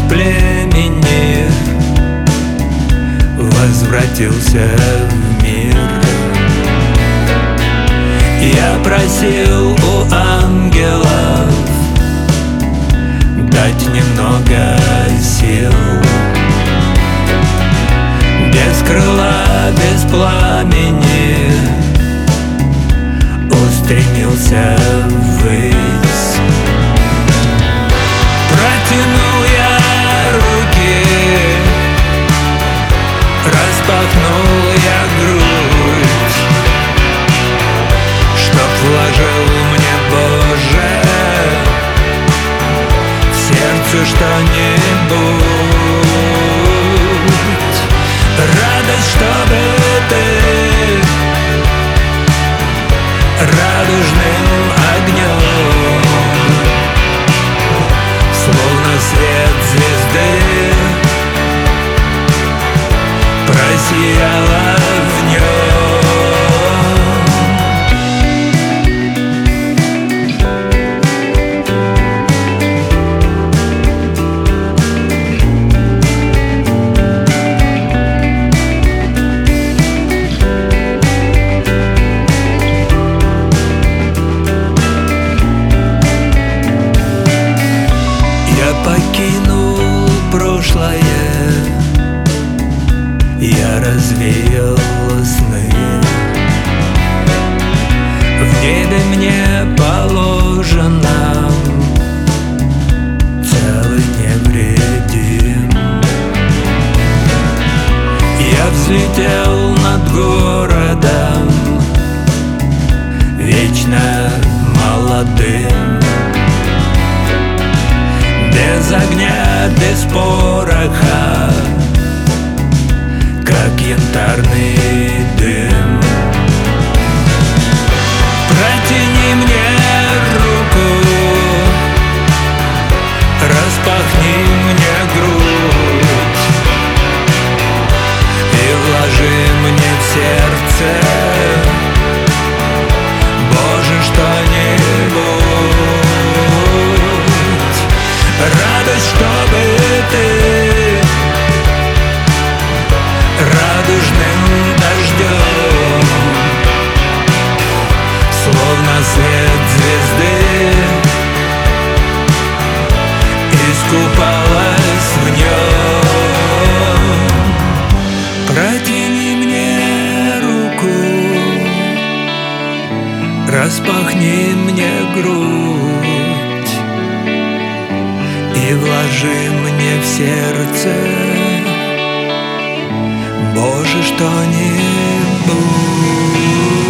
племени возвратился в мир. Я просил у ангелов дать немного сил. Без крыла, без пламени устремился ввысь. Протянул я руки, распахнул я грудь, чтоб вложил мне, Боже, в сердце что-нибудь. Радость, чтобы ты радужным огнем, словно свет звезды, просияла в покинул прошлое, я развеял сны. В небе мне положено целый невредим. Я взлетел над городом вечно молодым. Без огня, без пороха, как янтарный дым. Протяни мне руку, распахни мне грудь и вложи мне в сердце, Боже, что-нибудь. Радость, чтобы ты радужным дождем, словно свет звезды, искупалась в нем. Протяни мне руку, распахни мне грудь и вложи мне в сердце, Боже, что-нибудь.